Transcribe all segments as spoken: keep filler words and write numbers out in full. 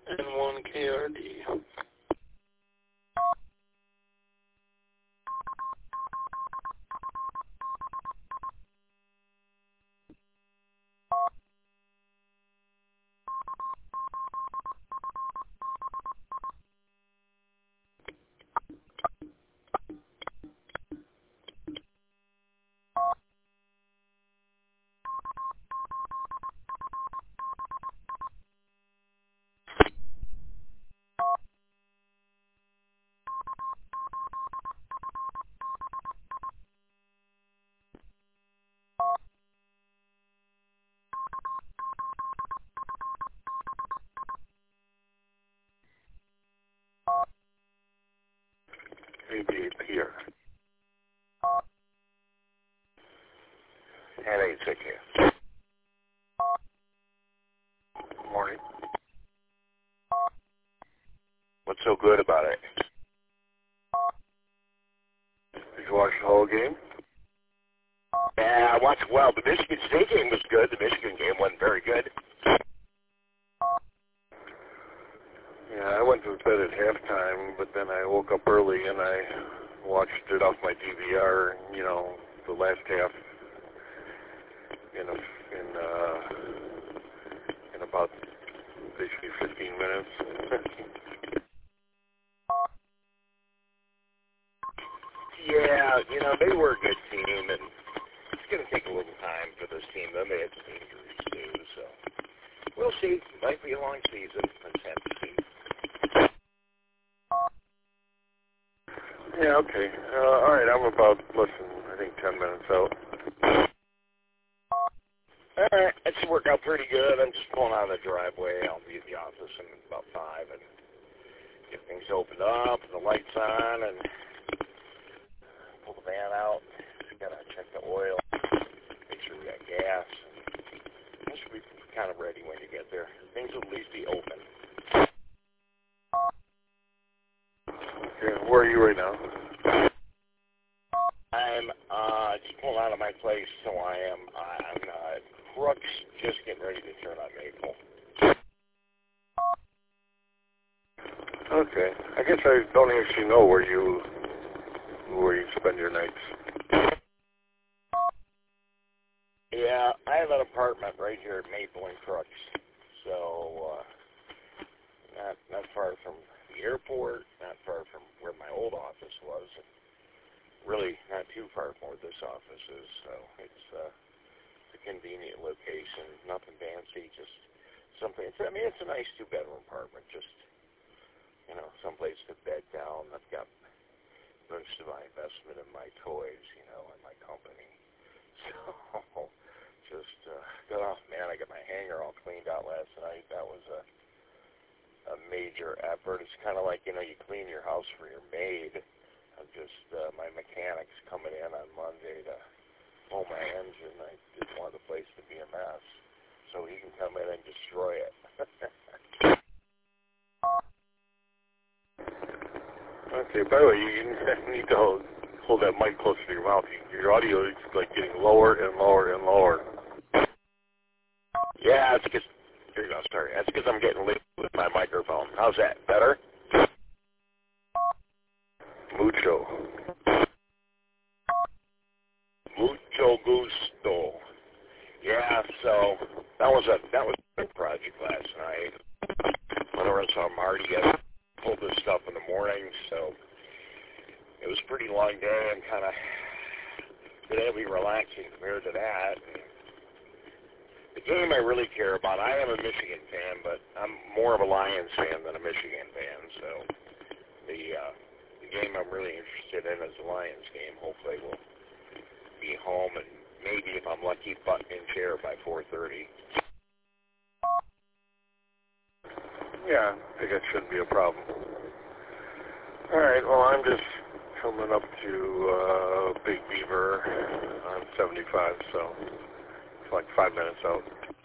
N one K R D. Maybe here. ten eight six here. Morning. What's so good about it? Did you watch the whole game? Yeah, I watched, well, the Michigan State game was good. The Michigan game wasn't very good. Yeah, I went to bed at halftime, but then I woke up early and I watched it off my D V R, you know, the last half in a, in uh, in about basically fifteen minutes. Yeah, you know, they were a good team, and it's going to take a little time for this team. Then they had some injuries, too, so we'll see. Might be a long season. Let's have to see. Yeah, okay. Uh, all right, I'm about, listen, I think ten minutes out. All right, that should work out pretty good. I'm just pulling out of the driveway. I'll be at the office in about five and get things opened up and the lights on and pull the van out. Gotta check the oil, make sure we got gas. I should be kind of ready when you get there. Things will at least be open. Okay, where are you right now? I'm uh, just pulling out of my place, so I am I'm uh, Crooks, just getting ready to turn on Maple. Okay. I guess I don't actually know where you where you spend your nights. Yeah, I have an apartment right here at Maple and Crooks, so uh, not not far from the airport, not far from where my old office was, and really not too far from where this office is. So it's uh, a convenient location, nothing fancy, just something. It's, I mean, it's a nice two-bedroom apartment, just you know, someplace to bed down. I've got most of my investment in my toys, you know, and my company. So, just uh, got off, man. I got my hanger all cleaned out last night. That was a a major effort. It's kind of like, you know, you clean your house for your maid. I'm just, uh, my mechanic's coming in on Monday to pull my engine. I didn't want the place to be a mess, so he can come in and destroy it. Okay, by the way, you need to hold, hold that mic closer to your mouth. Your audio is like getting lower and lower and lower. Yeah, it's because, here you go, sorry. That's because I'm getting late with my microphone. How's that? Better? Mucho. Mucho gusto. Yeah, so that was a that was a big project last night. Went over and saw Marty. I pulled this stuff in the morning, so it was a pretty long day and kind of today will be relaxing compared to that. And the game I really care about, I am a Michigan fan, but I'm more of a Lions fan than a Michigan fan, so the uh, the game I'm really interested in is the Lions game. Hopefully we'll be home and maybe, if I'm lucky, button in chair by four thirty. Yeah, I think that shouldn't be a problem. All right, well, I'm just coming up to uh, Big Beaver on seventy-five, so it's like five minutes out.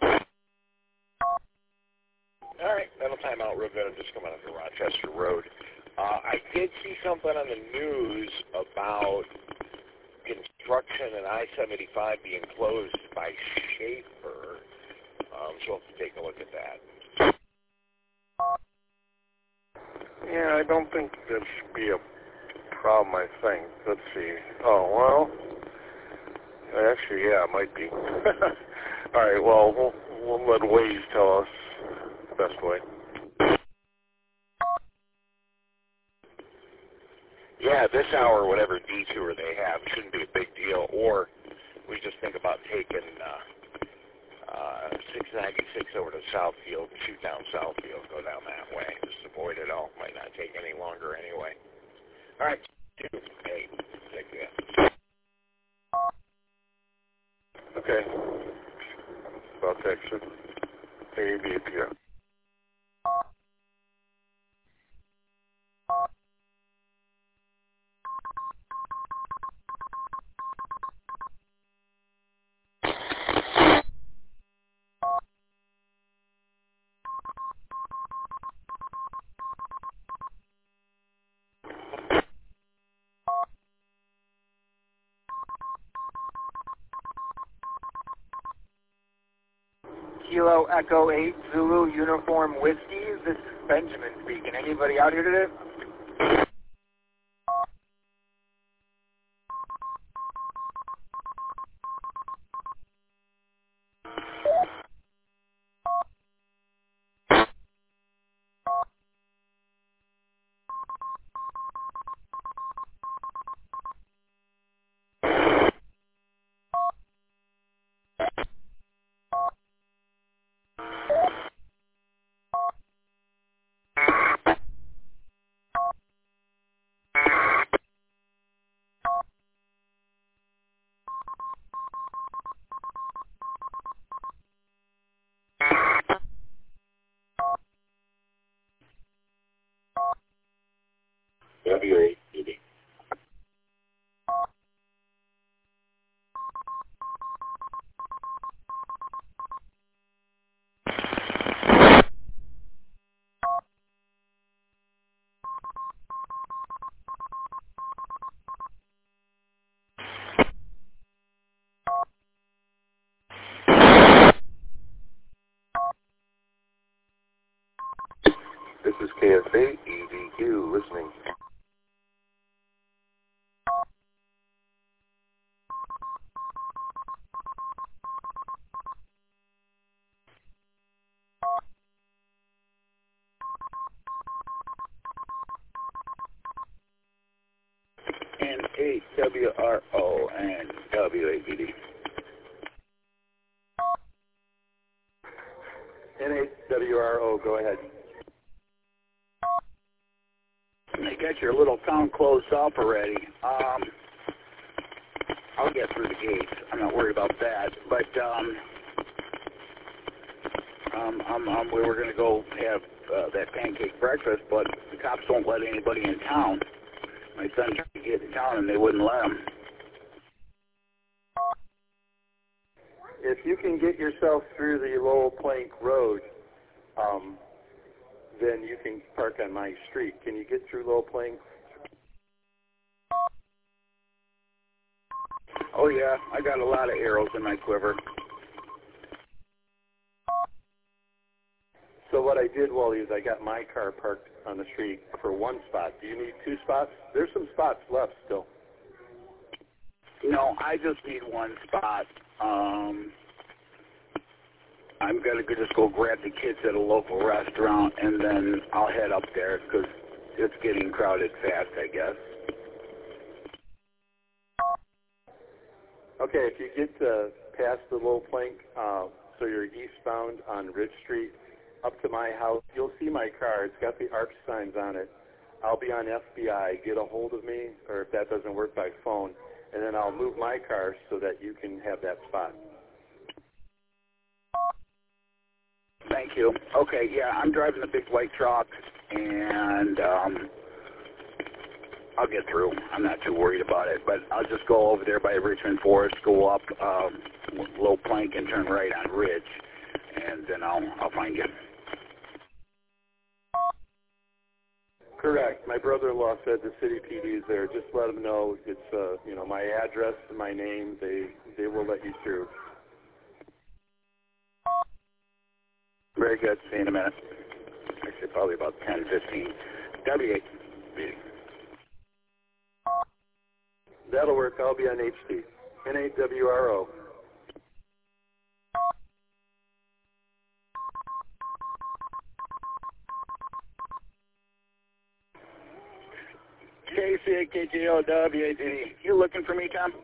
All right, that'll time out real good. I'm just coming up the Rochester Road. Uh, I did see something on the news about construction and I seventy-five being closed by Schaefer, um, so I'll have to take a look at that. Yeah, I don't think that should be a problem, I think. Let's see. Oh, well, actually, yeah, it might be. All right, well, we'll, we'll let Waze tell us the best way. Yeah, this hour, whatever detour they have, shouldn't be a big deal. Or we just think about taking uh, uh, six ninety-six over to Southfield and shoot down Southfield, go down that way. Just avoid it all. Might not take any longer anyway. All right, two, eight, take that. Okay. About to exit. A B P. Kilo Echo eight Zulu Uniform Whiskey. This is Benjamin speaking. Anybody out here today? W A D D. This is K S A E D Q listening. N eight W R O and W A D D. N eight W R O, go ahead. They got your little town closed off already. Um, I'll get through the gates. I'm not worried about that. But um, um, um, um we were going to go have uh, that pancake breakfast, but the cops won't let anybody in town. My son tried to get in town, and they wouldn't let him. If you can get yourself through the Lowell Plank Road, um, then you can park on my street. Can you get through Lowell Plank? Oh, yeah, I got a lot of arrows in my quiver. So what I did, Wally, is I got my car parked on the street for one spot. Do you need two spots? There's some spots left still. No, I just need one spot. Um, I'm going to just go grab the kids at a local restaurant, and then I'll head up there because it's getting crowded fast, I guess. Okay, if you get uh, past the Lowell Plank, uh, so you're eastbound on Ridge Street, up to my house, you'll see my car. It's got the ARP signs on it. I'll be on F B I. Get a hold of me, or if that doesn't work by phone, and then I'll move my car so that you can have that spot. Thank you. Okay, yeah, I'm driving a big white truck, and um, I'll get through. I'm not too worried about it, but I'll just go over there by Richmond Forest, go up um, Low Plank, and turn right on Ridge, and then I'll I'll find you. Correct. My brother-in-law said the city P D is there. Just let them know it's uh, you know, my address and my name. They they will let you through. Very good. See you in a minute. Actually, probably about ten, fifteen. W eight. Meeting. That'll work. I'll be on H T. N eight W R O. K C K G O W A D D. You looking for me, Tom?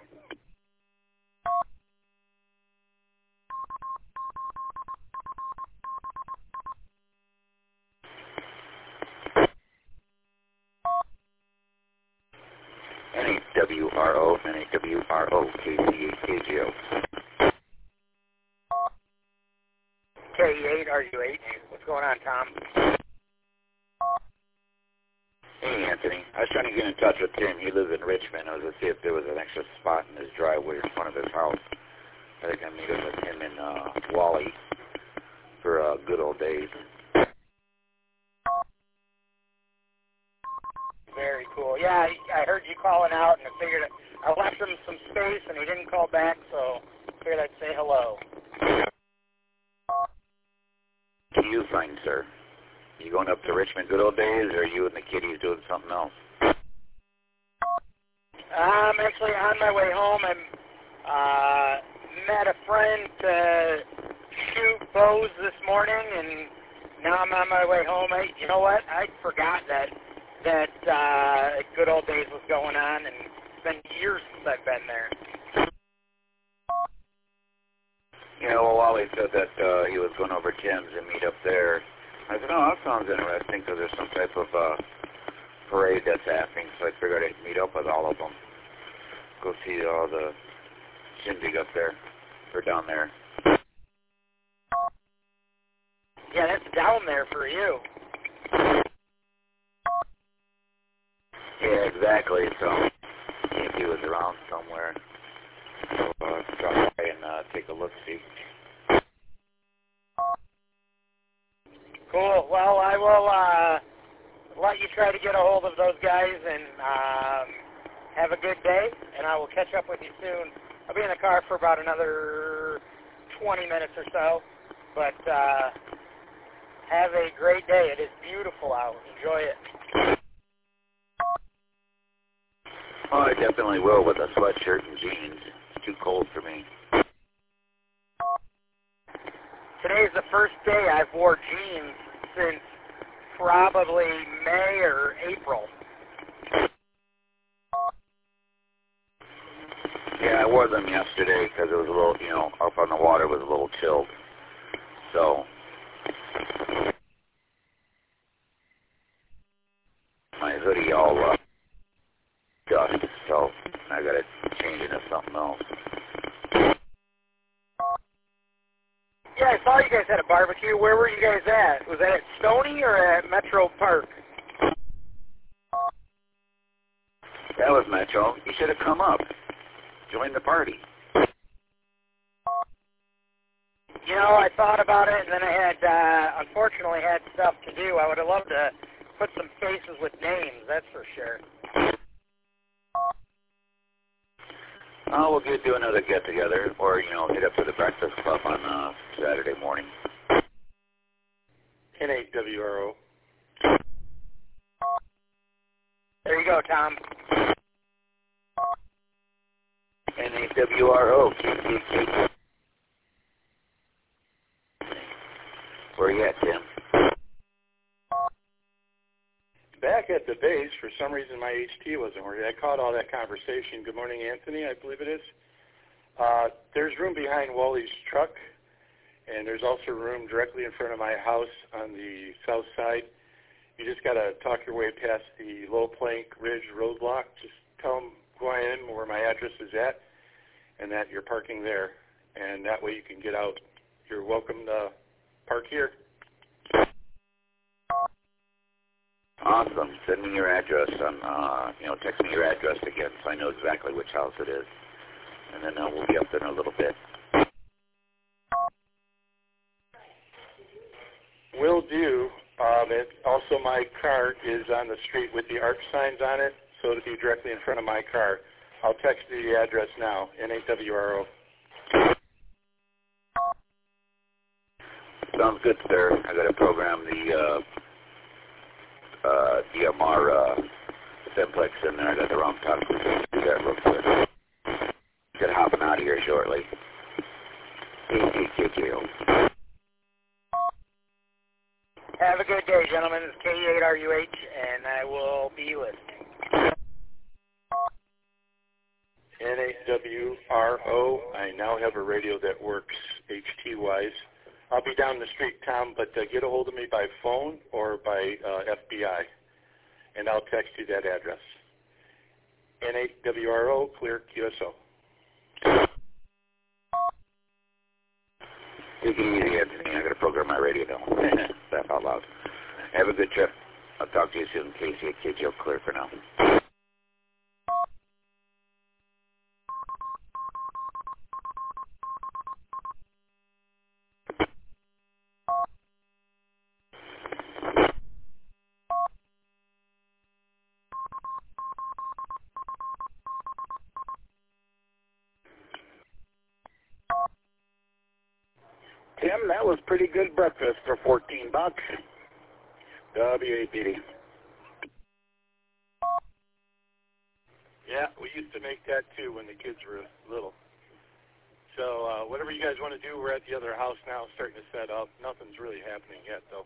N A W R O, N A W R O, K C A K G O. K eight R U H. What's going on, Tom? Hey, Anthony. I was trying to get in touch with Tim. He lives in Richmond. I was to see if there was an extra spot in his driveway in front of his house. I think I'm meeting with him in uh, Wally for uh, good old days. Very cool. Yeah, I, I heard you calling out, and I figured I left him some space, and he didn't call back, so I figured I'd say hello. What do you find, sir? Are you going up to Richmond good old days, or are you and the kiddies doing something else? I'm actually on my way home. I uh, met a friend to shoot bows this morning, and now I'm on my way home. I, you know what? I forgot that that uh, good old days was going on, and it's been years since I've been there. Yeah, well, Wally said that uh, he was going over Tim's and meet up there. I said, oh, that sounds interesting because there's some type of uh, parade that's happening, so I figured I'd meet up with all of them. Go see all the shindig up there, or down there. Yeah, that's down there for you. Yeah, exactly, so if he was around somewhere, so uh, drop by and uh, take a look-see. Cool. Well, I will uh, let you try to get a hold of those guys, and um, have a good day, and I will catch up with you soon. I'll be in the car for about another twenty minutes or so, but uh, have a great day. It is beautiful out. Enjoy it. Oh, I definitely will with a sweatshirt and jeans. It's too cold for me. Today's the first day I've wore jeans since probably May or April. Yeah, I wore them yesterday because it was a little, you know, up on the water was a little chilled. So, my hoodie all uh, dust, so I got to change into something else. Yeah, I saw you guys had a barbecue. Where were you guys at? Was that at Stony or at Metro Park? That was Metro. You should have come up. Join the party. You know, I thought about it, and then I had, uh, unfortunately, had stuff to do. I would have loved to put some faces with names, that's for sure. Oh, we'll get do another get-together, or, you know, hit up to the Breakfast Club on uh, Saturday morning. N eight W R O. There you go, Tom. N A W R O. Where are you at, Tim? Back at the base, for some reason my H T wasn't working. I caught all that conversation. Good morning, Anthony, I believe it is. Uh, there's room behind Wally's truck, and there's also room directly in front of my house on the south side. You just got to talk your way past the Low Plank Ridge roadblock. Just tell them who I am, where my address is at, and that you're parking there. And that way you can get out. You're welcome to park here. Awesome. Send me your address. On, uh, you know, text me your address again so I know exactly which house it is. And then uh, we'll be up there in a little bit. Will do. Um, it, also, my car is on the street with the arc signs on it, so it'll be directly in front of my car. I'll text you the address now, N eight W R O. Sounds good, sir. I got to program the uh, uh, D M R uh, simplex in there. I got the wrong time. Do that real quick. Get hopping out of here shortly. Have a good day, gentlemen. It's K eight R U H, and I will be listening. N A W R O, I now have a radio that works H T-wise. I'll be down the street, Tom, but uh, get a hold of me by phone or by uh, F B I, and I'll text you that address. N A W R O, clear Q S O. Take it easy, Anthony. I got to program my radio now. Laugh out loud. Have a good trip. I'll talk to you soon. K C K J O, clear for now. Tim, that was pretty good breakfast for fourteen bucks. W A P D. Yeah, we used to make that too when the kids were little. So uh, whatever you guys want to do, we're at the other house now, starting to set up. Nothing's really happening yet, though.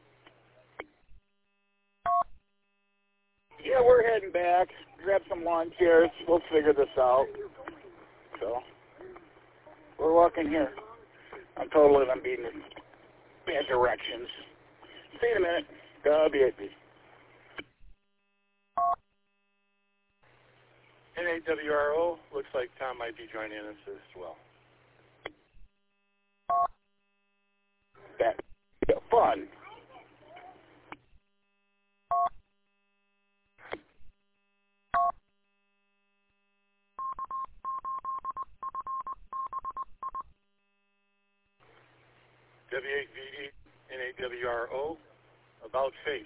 Yeah, we're heading back. Grab some lawn chairs. We'll figure this out. So, we're walking here. I'm totally I'm being in bad directions. See you in a minute. W A P. N A W R O, looks like Tom might be joining us as well. That's fun. W eight V D, N A W R O, about face.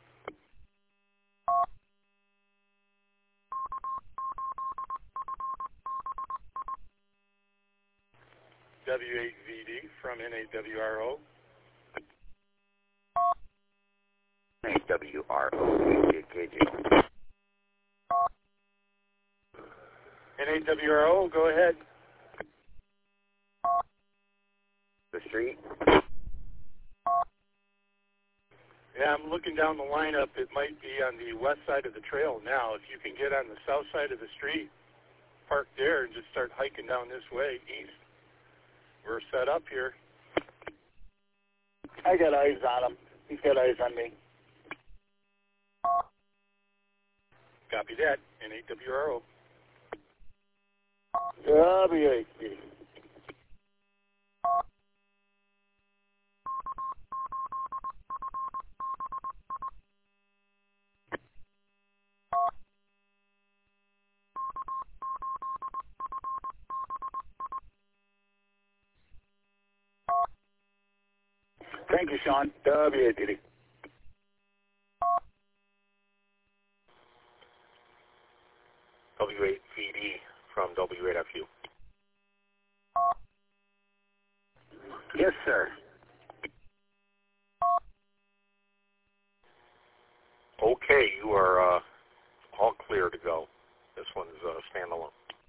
W eight V D from N A W R O. N A W R O, K J O. N A W R O, go ahead. The street. Yeah, I'm looking down the lineup. It might be on the west side of the trail now. If you can get on the south side of the street, park there and just start hiking down this way, east. We're set up here. I got eyes on him. He's got eyes on me. Copy that, N A W R O. W A P. Thank you, Sean. W A P D. W eight V D from W eight F U. Yes, sir. Okay, you are uh, all clear to go. This one's uh, standalone.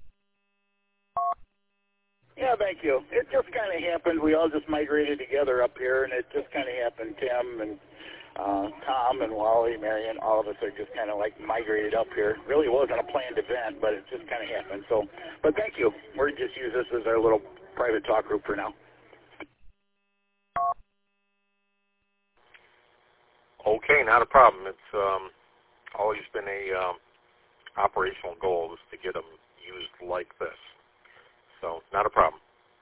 Yeah, thank you. It just kind of happened. We all just migrated together up here, and it just kind of happened. Tim and uh, Tom and Wally, Marion, all of us are just kind of like migrated up here. Really wasn't a planned event, but it just kind of happened. So, but thank you. We're just use this as our little private talk group for now. Okay, not a problem. It's um, always been a um, operational goal is to get them used like this. So, not a problem.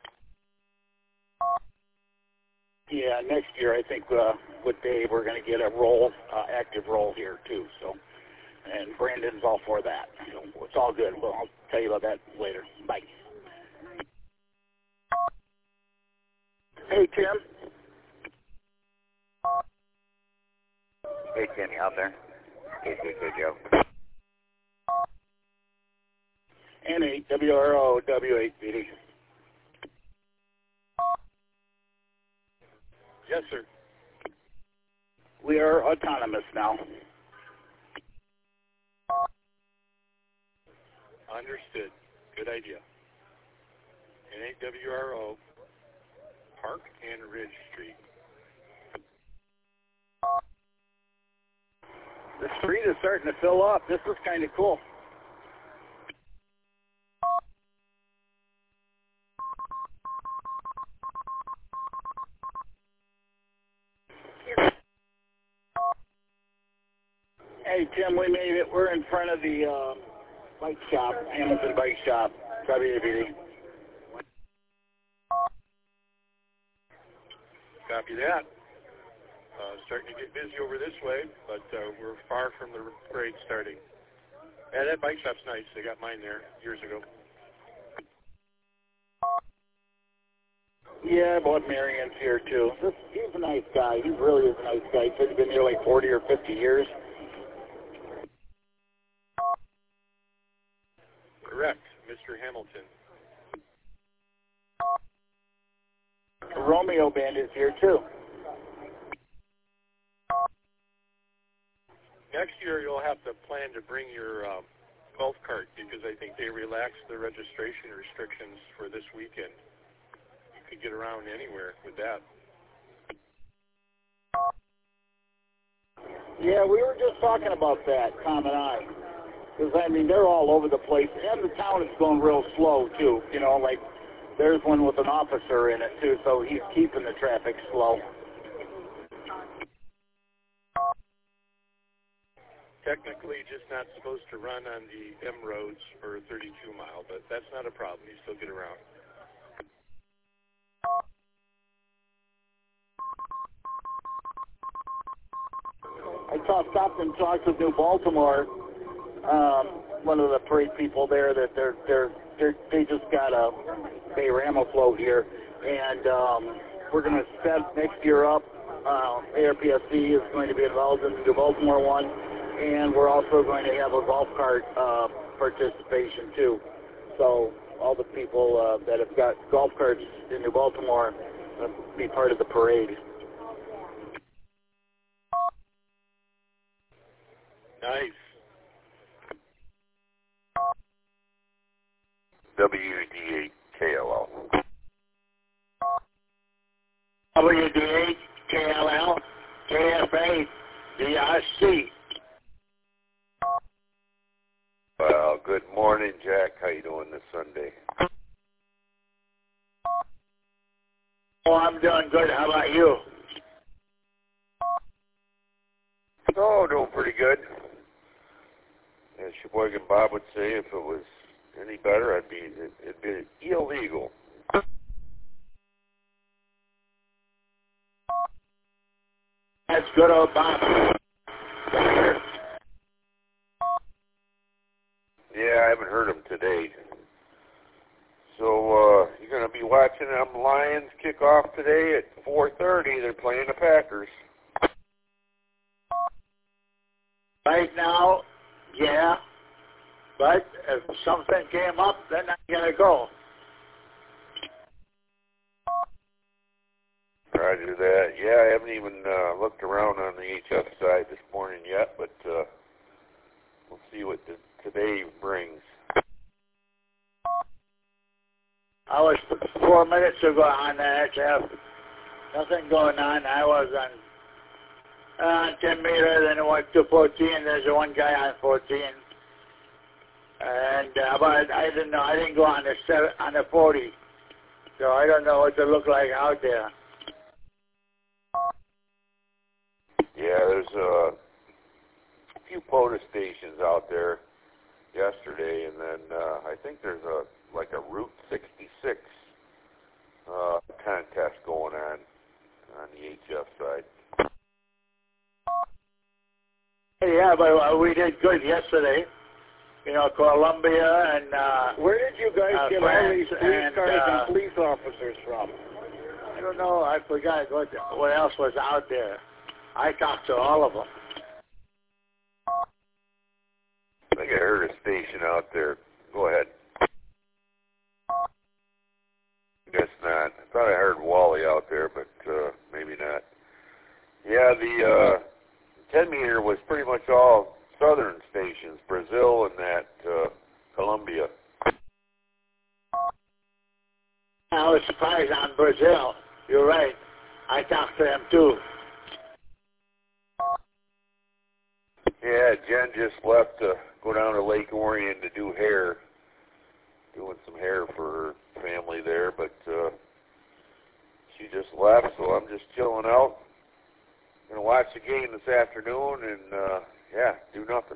Yeah, next year I think uh, with Dave we're going to get a role, uh, active role here too. So, and Brandon's all for that. So it's all good. Well, I'll tell you about that later. Bye. Hey, Tim. Hey, Timmy, out there. K C K J O. N A W R O W eight B D. Yes, sir. We are autonomous now. Understood. Good idea. N A W R O, Park and Ridge Street. The street is starting to fill up. This is kind of cool. Hey, Tim, we made it. We're in front of the uh, bike shop, Hamilton Bike Shop, W A B D. Copy that. Uh, starting to get busy over this way, but uh, we're far from the parade starting. Yeah, that bike shop's nice. They got mine there years ago. Yeah, I bought Marion's here, too. This, he's a nice guy. He really is a nice guy. He said he's been here like forty or fifty years. Correct, Mister Hamilton. The Romeo Band is here, too. Next year, you'll have to plan to bring your um, golf cart because I think they relaxed the registration restrictions for this weekend. You could get around anywhere with that. Yeah, we were just talking about that, Tom and I. Because, I mean, they're all over the place. And the town is going real slow, too. You know, like, there's one with an officer in it, too, so he's keeping the traffic slow. Technically, just not supposed to run on the M roads for thirty-two mile, but that's not a problem. You still get around. I talked, stopped and talked with New Baltimore, um, one of the parade people there, that they're they're, they're they just got a Bayrama float here, and um, we're going to set next year up. Uh, A R P S C is going to be involved in the New Baltimore one, and we're also going to have a golf cart uh, participation too. So all the people uh, that have got golf carts in New Baltimore will be part of the parade. Nice. W D eight K L L. W D eight K L L, K F A D R C. Well, good morning, Jack. How you doing this Sunday? Oh, I'm doing good. How about you? Oh, doing pretty good. As Sheboygan Bob would say, if it was any better, I'd be it'd, it'd be illegal. That's good old Bob. Yeah, I haven't heard him today. So uh, you're going to be watching them Lions kick off today at four thirty. They're playing the Packers. Right now, yeah. But if something came up, then I'm going to go. Roger that. Yeah, I haven't even uh, looked around on the H F side this morning yet, but uh, we'll see what the, today brings. I was four minutes ago on the H F. Nothing going on. I was on uh, ten meter, then it went to fourteen. There's one guy on fourteen. And uh, but I didn't know. I didn't go on the seven, on the forty, so I don't know what it look like out there. Yeah, there's uh, a few POTUS stations out there yesterday, and then uh, I think there's a like a Route sixty-six uh, contest going on on the H F side. Yeah, but uh, we did good yesterday. You know, Columbia and uh, Where did you guys uh, get France all these police and, cars uh, and police officers from? I don't know. I forgot what what else was out there. I talked to all of them. I think I heard a station out there. Go ahead. Guess not. I thought I heard Wally out there, but uh, maybe not. Yeah, the uh, ten meter was pretty much all southern stations, Brazil and that uh, Colombia. I was surprised on Brazil. You're right. I talked to him too. Yeah, Jen just left to go down to Lake Orion to do hair, doing some hair for her family there, but uh, she just left, so I'm just chilling out. Gonna watch the game this afternoon and, uh, yeah, do nothing.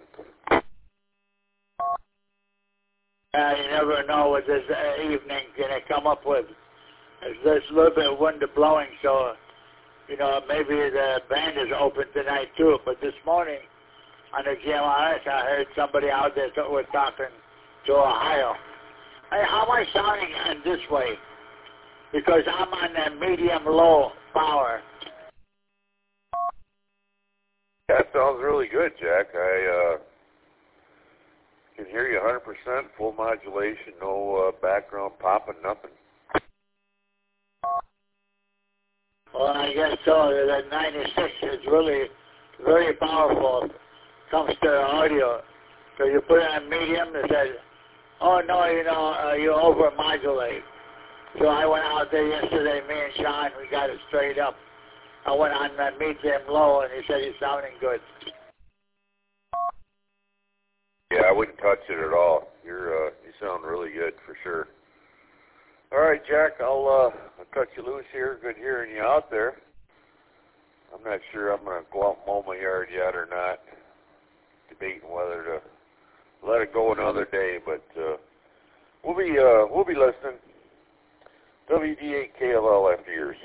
Uh, you never know what this uh, evening gonna come up with. There's a little bit of wind blowing, so, you know, maybe the band is open tonight too, but this morning, on the G M R S, I heard somebody out there that was talking to Ohio. Hey, how am I sounding in this way? Because I'm on the medium-low power. That sounds really good, Jack. I uh, can hear you one hundred percent, full modulation, no uh, background popping, nothing. Well, I guess so. That ninety-six is really, very powerful. Comes to the audio. So you put it on medium, it says, oh no, you know, uh, you over-modulate. So I went out there yesterday, me and Sean, we got it straight up. I went on the medium low, and he said he's sounding good. Yeah, I wouldn't touch it at all. You're, uh, you sound really good for sure. All right, Jack, I'll, uh, I'll cut you loose here. Good hearing you out there. I'm not sure I'm going to go out and mow my yard yet or not. Debating whether to let it go another day, but uh, we'll be uh, we'll be listening. W D eight K L L after years.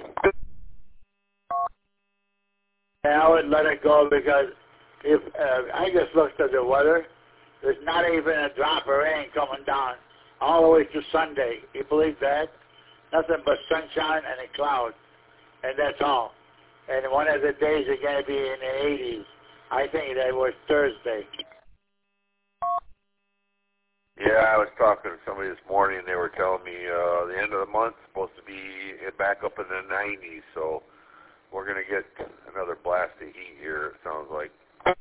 And I would let it go because if uh, I just looked at the weather, there's not even a drop of rain coming down all the way to Sunday. You believe that? Nothing but sunshine and a cloud, and that's all. And one of the days are going to be in the eighties. I think that was Thursday. Yeah, I was talking to somebody this morning, and they were telling me uh, the end of the month is supposed to be back up in the nineties, so we're going to get another blast of heat here, it sounds like.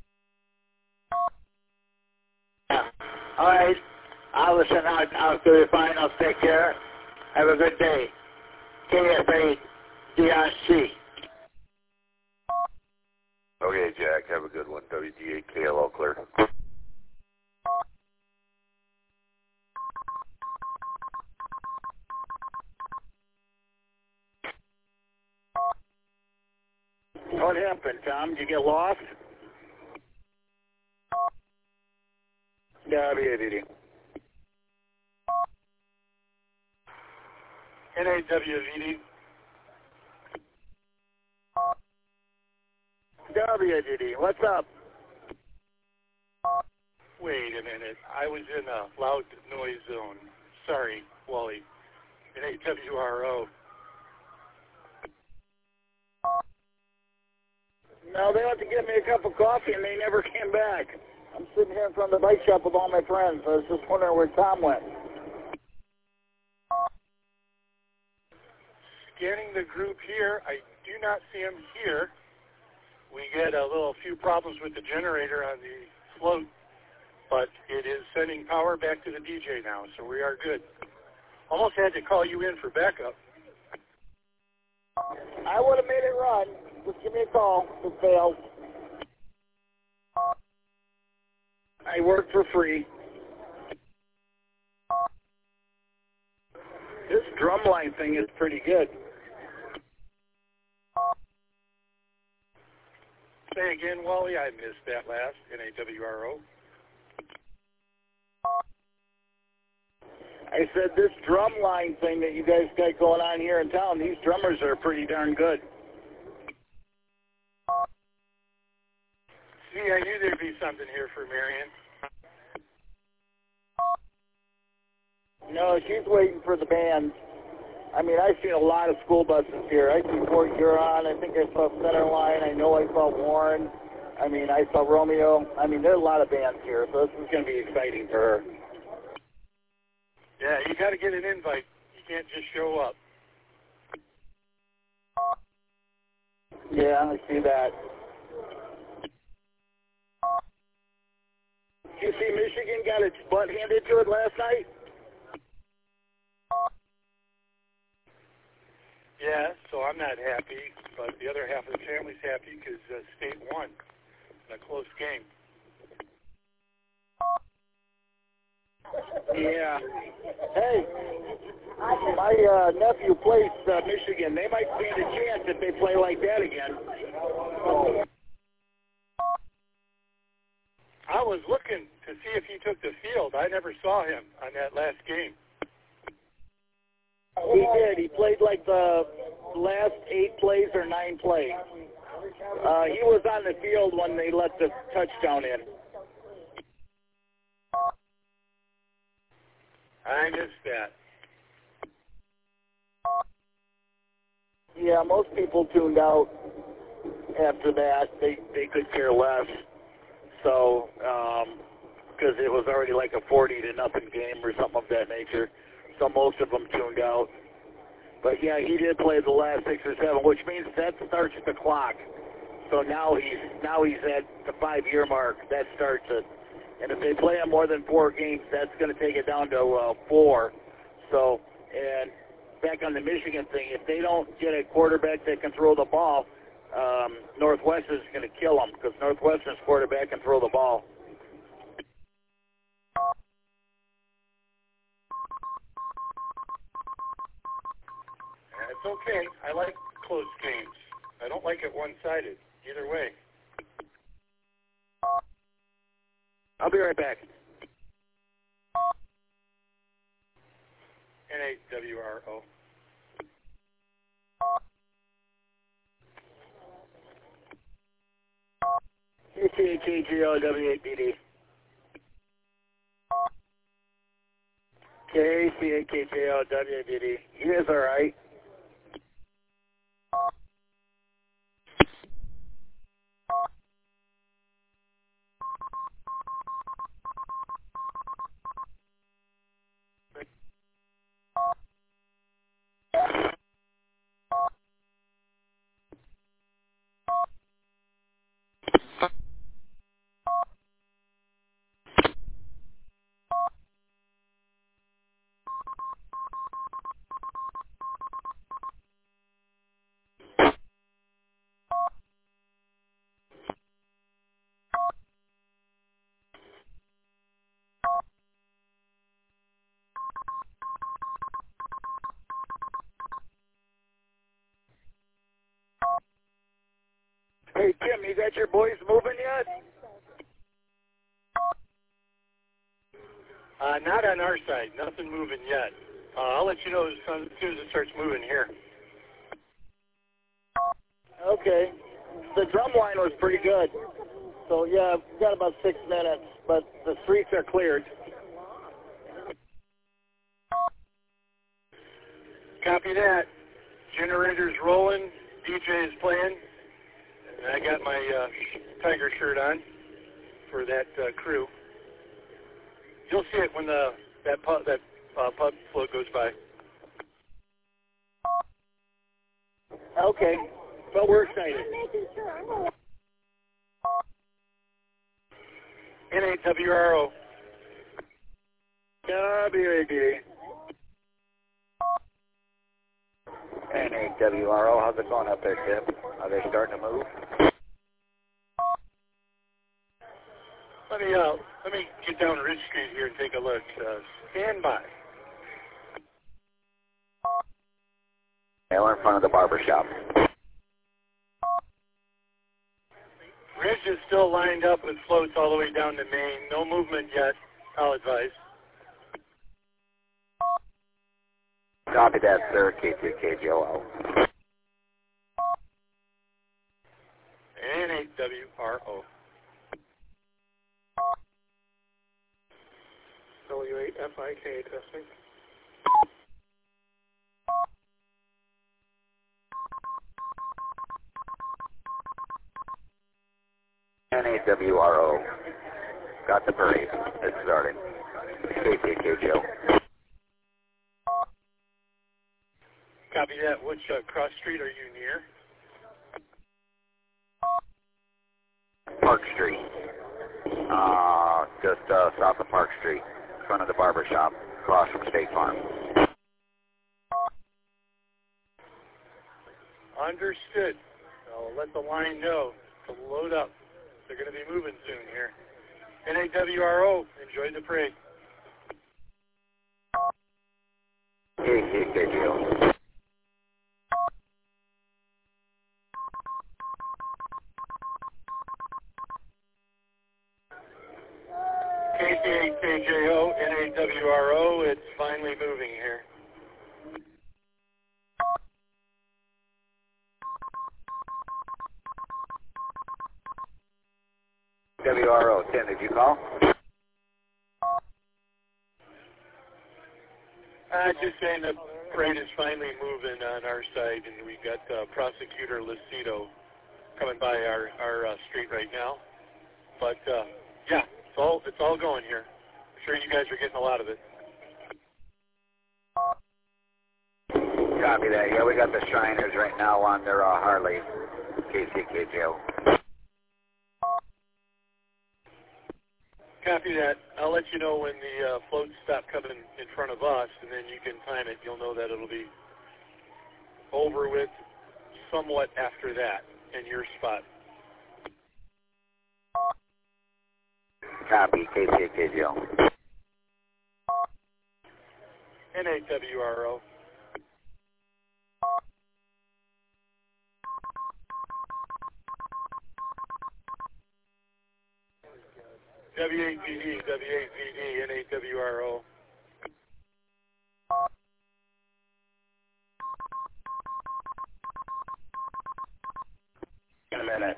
Yeah. All right. I'll listen out, out to the finals. Take care. Have a good day. K F A D R C. Okay, Jack, have a good one. W D eight K L L clear. What happened, Tom? Did you get lost? W D D. N A W V D. W D D, what's up? Wait a minute. I was in a loud noise zone. Sorry, Wally. N A W R O. No, they went to get me a cup of coffee and they never came back. I'm sitting here in front of the bike shop with all my friends. I was just wondering where Tom went. Scanning the group here. I do not see him here. We get a little few problems with the generator on the float, but it is sending power back to the D J now, so we are good. Almost had to call you in for backup. I would have made it run. Just give me a call if it fails. I work for free. This drumline thing is pretty good. Say again, Wally. I missed that last. N A W R O. I said this drumline thing that you guys got going on here in town, these drummers are pretty darn good. See, I knew there'd be something here for Marion. No, she's waiting for the band. I mean, I've seen a lot of school buses here. I see Fort Huron. I think I saw Centerline. I know I saw Warren. I mean, I saw Romeo. I mean, there's a lot of bands here, so this is going to be exciting for her. Yeah, you got to get an invite. You can't just show up. Yeah, I see that. you see Michigan got its butt handed to it last night? Yeah, so I'm not happy, but the other half of the family's happy because uh, State won in a close game. Yeah. Hey, my uh, nephew plays uh, Michigan. They might stand a chance if they play like that again. I was looking to see if he took the field. I never saw him on that last game. He did. He played like the last eight plays or nine plays. Uh, he was on the field when they let the touchdown in. I missed that. Yeah, most people tuned out after that. They they could care less. So, because um, it was already like a forty to nothing game or something of that nature. So most of them tuned out. But yeah, he did play the last six or seven, which means that starts the clock. So now he's now he's at the five-year mark. That starts it. And if they play him more than four games, that's going to take it down to uh, four. So, and back on the Michigan thing, if they don't get a quarterback that can throw the ball, um, Northwestern's going to kill them because Northwestern's quarterback can throw the ball. It's okay. I like close games. I don't like it one-sided. Either way. I'll be right back. N A W R O. K C H A G O W A B D. K C H A G O W A B D. He is all right. Hey, Tim, you got your boys moving yet? Uh, not on our side. Nothing moving yet. Uh, I'll let you know as soon as it starts moving here. Okay. The drum line was pretty good. So, yeah, we've got about six minutes, but the streets are cleared. Copy that. Generator's rolling. D J is playing. And I got my uh, Tiger shirt on for that uh, crew. You'll see it when the that pub, that uh, pub float goes by. Okay, but we're excited. N A W R O. W A B D. N A W R O, how's it going up there, Tim? Are they starting to move? Let me uh, let me get down Ridge Street here and take a look. Uh, stand by. Yeah, we're in front of the barber shop. Ridge is still lined up with floats all the way down to Maine. No movement yet, I'll advise. Copy that, sir. K two K G O L. N A W R O. W eight F I K testing. N A W R O. Got the parade. It's starting. K T K G O. Copy that. Which uh, cross street are you near? Park Street. Uh, just uh, south of Park Street, in front of the barber shop, across from State Farm. Understood. I'll let the line know to load up. They're going to be moving soon here. N A W R O, enjoy the parade. K C K J O. K C eight K J O, N A W R O, it's finally moving here. W R O, Tim, did you call? Uh, just saying the parade is finally moving on our side, and we got uh, Prosecutor Lucido coming by our, our uh, street right now. But, uh, yeah, it's all, it's all going here. I'm sure you guys are getting a lot of it. Copy that. Yeah, we got the Shriners right now on their uh, Harley, K C K J O. Copy that. I'll let you know when the uh, floats stop coming in front of us, and then you can time it. You'll know that it'll be over with somewhat after that in your spot. Copy, K C K J O. N A W R O. W eight V D, W eight V D, N A W R O. In a minute.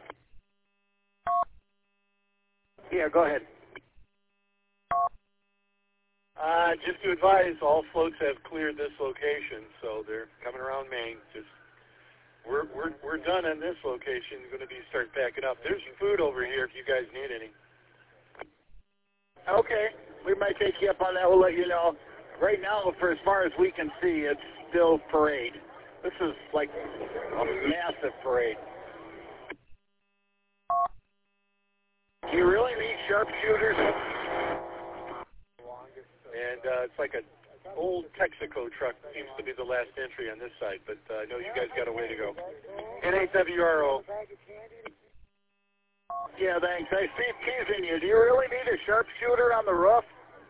Yeah, go ahead. Uh, just to advise, all floats have cleared this location, so they're coming around Maine. Just we're we're we're done on this location. Going to be start packing up. There's food over here if you guys need any. Okay, we might take you up on that. We'll let you know. Right now, for as far as we can see, it's still parade. This is like a massive parade. Do you really need sharpshooters? And uh, it's like an old Texaco truck seems to be the last entry on this side, but uh, I know you guys got a way to go. N A W R O. Yeah, thanks. I see teasing you. Do you really need a sharpshooter on the roof?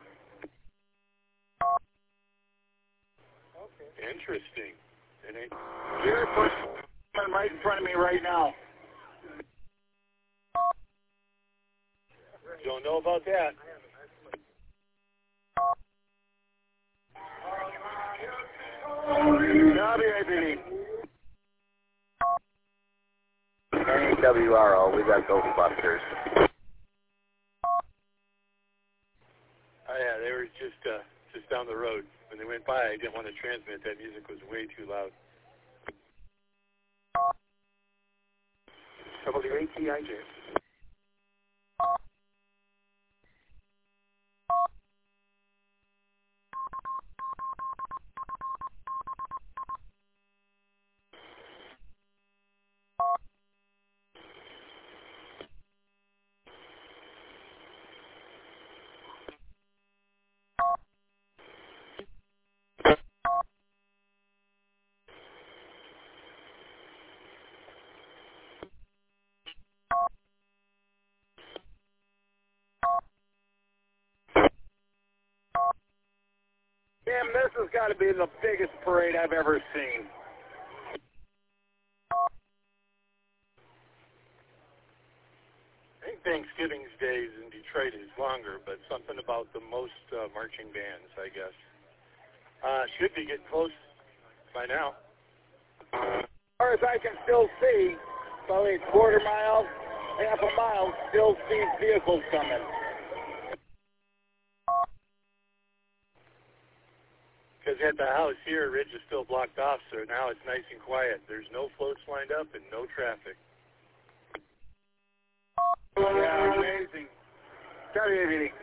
Interesting. N A You're right in front of me right now. Don't know about that. Copy, I believe. N A W R O, we got Ghostbusters. Oh yeah, they were just uh, just down the road. When they went by, I didn't want to transmit. That music was way too loud. W A T I J. Tim, this has got to be the biggest parade I've ever seen. I think Thanksgiving's days in Detroit is longer, but something about the most uh, marching bands, I guess. Uh, should be getting close by now. As far as I can still see, probably a quarter mile, half a mile, still see vehicles coming. Because at the house here, Ridge is still blocked off, so now it's nice and quiet. There's no floats lined up and no traffic. Yeah, amazing. Copy, everything.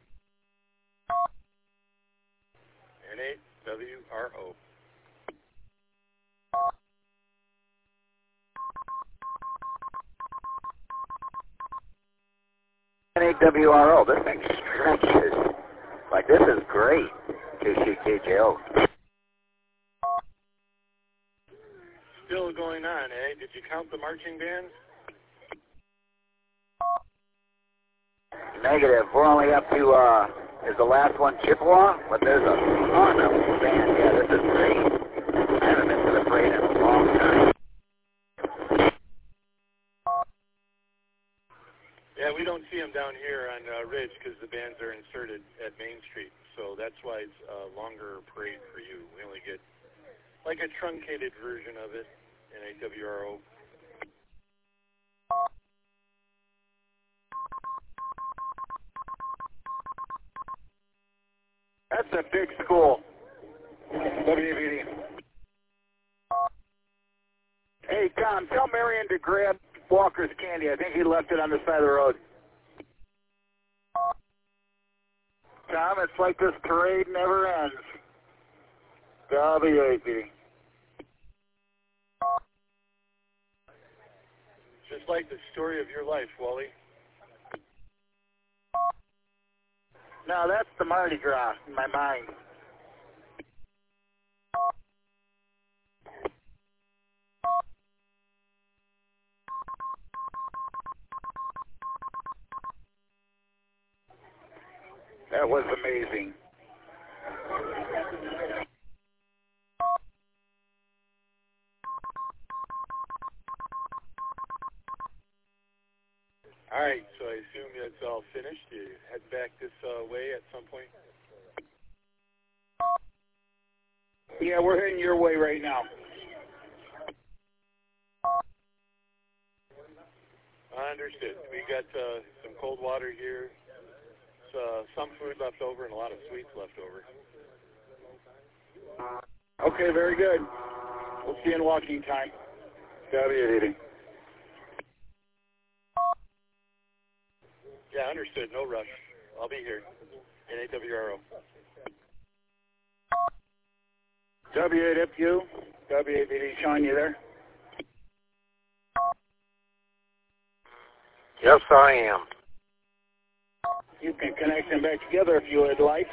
N A W R O. N A W R O. This thing stretches. Like, this is great. K C K J O. Still going on, eh? Did you count the marching bands? Negative. We're only up to, uh, is the last one Chippewa? But there's a ton of band. Yeah, this is great. I haven't been to the parade in a long time. Yeah, we don't see them down here on uh, Ridge because the bands are inserted at Main Street. So that's why it's a longer parade for you. We only get like a truncated version of it in A W R O. That's a big school. W V D. Hey, Tom, tell Marion to grab Walker's candy. I think he left it on the side of the road. Tom, it's like this parade never ends. W A V D. Just like the story of your life, Wally. No, that's the Mardi Gras in my mind. That was amazing. All right, so I assume that's all finished. You head back this uh, way at some point? Yeah, we're heading your way right now. Understood. We got uh, some cold water here, uh, some food left over, and a lot of sweets left over. Okay, very good. We'll see you in walking time. W D. Yeah, understood. No rush. I'll be here in A W R O. W A W U, W A V D, Sean, you there? Yes, I am. You can connect them back together if you would like.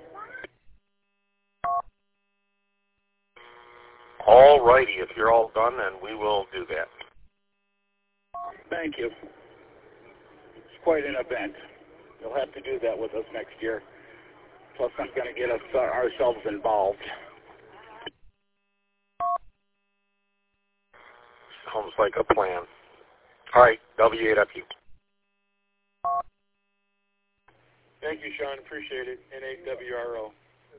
All righty. If you're all done, then we will do that. Thank you. It's quite an event. You'll have to do that with us next year. Plus, I'm going to get us uh, ourselves involved. Sounds like a plan. All right, W A W. Thank you, Sean. Appreciate it. In A W R O.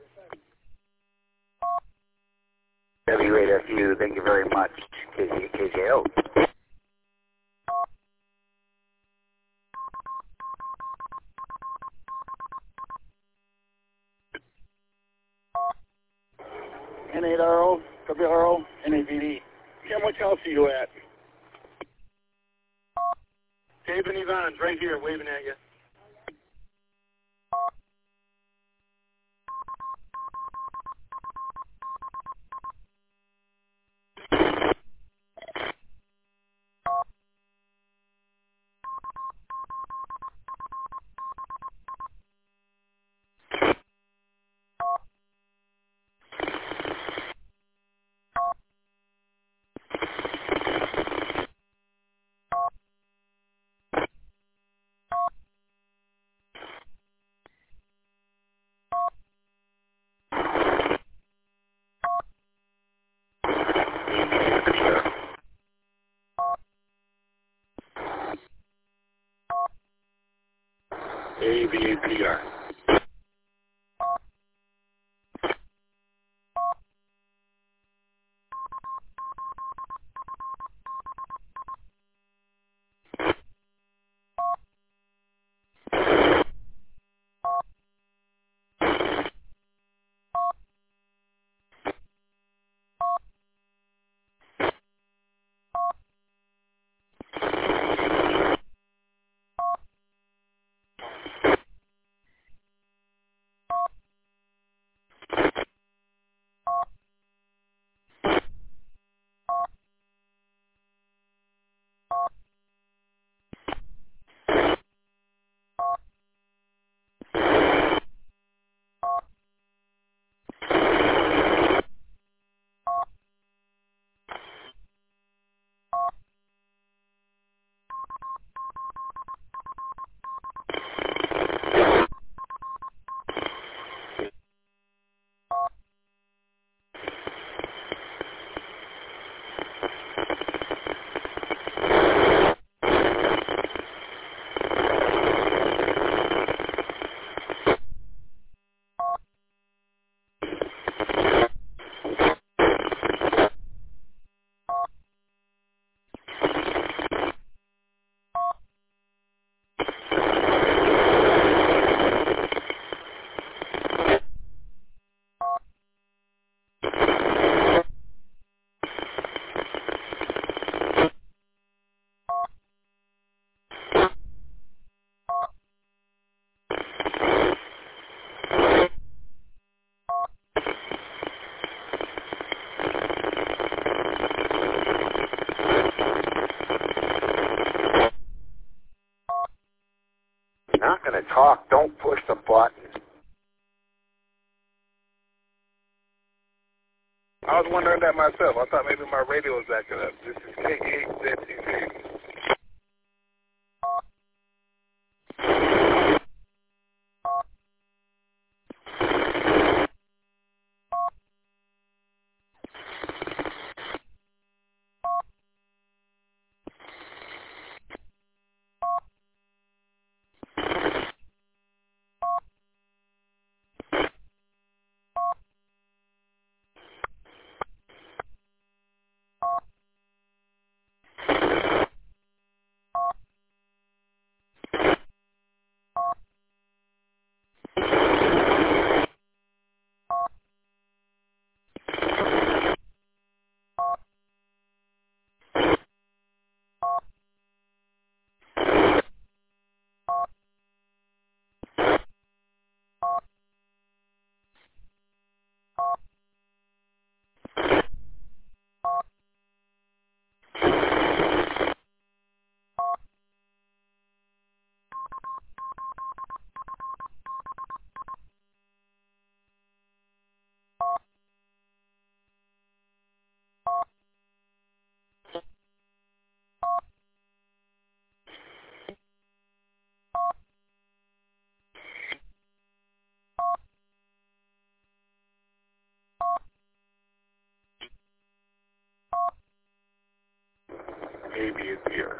W A W U, thank you very much. K C K J O. N eight R O, W R O, N A V D. Tim, what else are you at? Dave and Yvonne's right here waving at you. to talk, don't push the button. I was wondering that myself. I thought maybe my radio was acting up. This is K eight Z T V. Maybe it's here.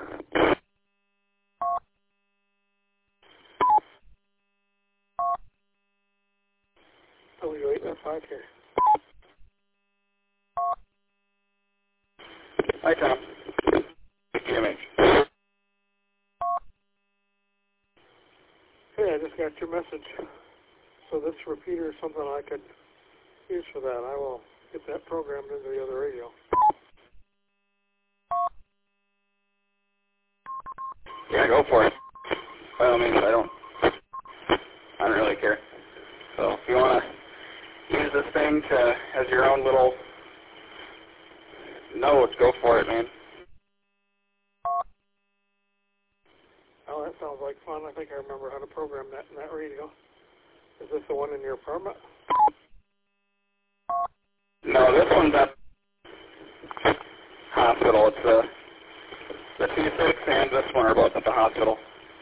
W eight F five here. Hi, Tom. Jimmy. Hey, I just got your message. So this repeater is something I could use for that. I will get that programmed into the other radio. Yeah, go for it. By all means, I don't, I don't really care. So if you want to use this thing to as your own little note, go for it, man. Oh, that sounds like fun. I think I remember how to program that in that radio. Is this the one in your apartment? No, this one's at hospital. It's the the T six and this one are both at the hospital.